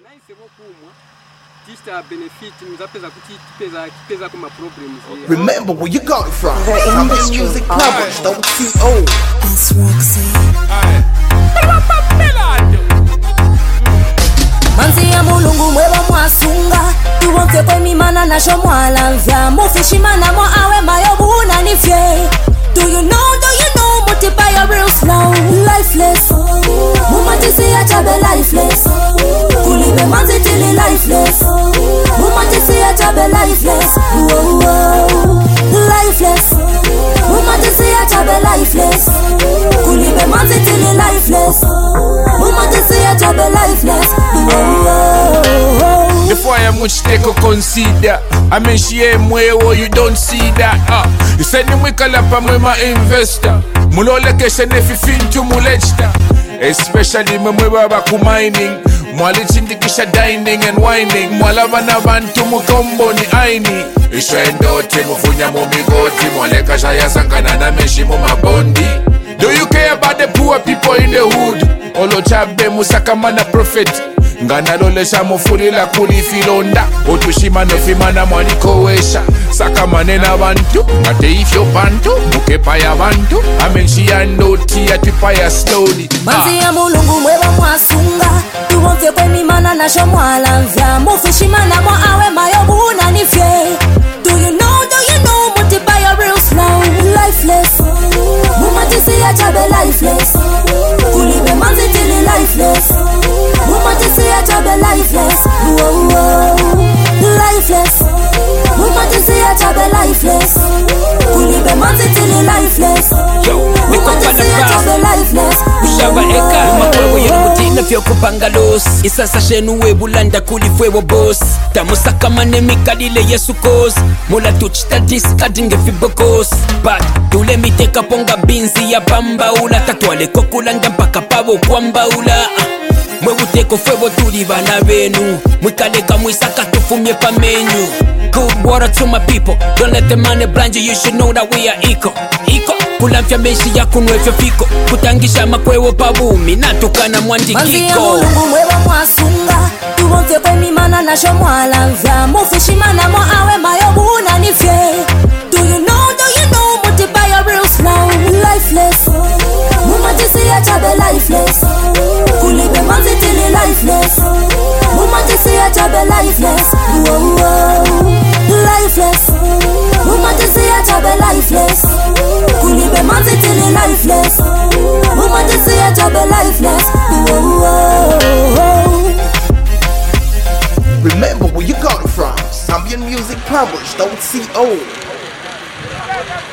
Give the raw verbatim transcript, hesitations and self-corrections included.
Remember where you got it from. Zambian Music Published, O T O. That's Roxy. Manzi ya mulungu mwewa mwasunga tuwonke kwe mimana nasho mwala mvya mufishimana mwa awe mayobu unanifye. Do you know, do you know mutipa ya real slow. Lifeless mumatisi ya chabe lifeless kulibe manzi tili lifeless mumatisi ya chabe lifeless. Whoa, whoa. Lifeless mumatisi ya chabe lifeless kulibe manzi tili lifeless mumatisi ya chabe lifeless. Before I am much take a consider. I mean she ain't way or you don't see that. Uh, you said you make a lap and my investor. Mulole kesha nefi fintu mulechta. Especially mwe baba ku mining. Mwali chindikisha dining and whining. Mwala vana bantu mukombo ni aini. Isha endote mufunya mumigoti. Mwale kasha ya sangana na meshi mumabondi. Do you care about the poor people in the hood? Olo chabe musaka mana prophet. Ngana lole shamufuli la kulifilonda otushima nofimana mwanikowesha saka manena bantu ngate ifyo bantu mukepa ya bantu amenshi ya ndoti ya tipa ya slowly. Manzi ya mulungu mwewa mwasunga tuwonke kwe mimana nasho mwala mvya mufishimana mwa awe mayobu unanifye. Do you know, do you know mutipa ya real slow. Lifeless mumatisi ya chabe lifeless kulibe manzi tili lifeless mumatisi ya chabe lifeless. Whoa, whoa. Lifeless mumatisi ya chabe lifeless kulibe manzi tili lifeless mumatisi ya chabe lifeless. Ushaba eka makwewe yenukutina vyo kupanga los isasa shenu webulanda kulifwewo boss tamusaka manemikadile yesu kos mula tuchita diskadinge fibokos but tule miteka ponga binzi ya pambaula tatwale kokulanda mpaka pabo kwambaula mwebuteko fwewo tuli bana benu mwikaleka mwisaka tufumye pa menu. Good water to my people, don't let the money blind you, you should know that we are equal. Equal, kulamfya meshi ya kunwefyo fiko kutangisha makwewo pabumi natukana mwandikiko. Manzi ya mulungu mwewa mwasunga tuwonke kwe mimana nasho mwala mvya mufishimana mwa awe mayobu unanifye. Do you know, do you know mutipa ya real slow. Lifeless mumatisi ya chabe lifeless kulibe manzi tili lifeless mumatisi ya chabe lifeless. Whoa, whoa. Lifeless mumatisi ya chabe lifeless kulibe manzi tili lifeless mumatisi ya chabe lifeless. Whoa, whoa. Remember where you got it from. Zambian Music Published, O T O.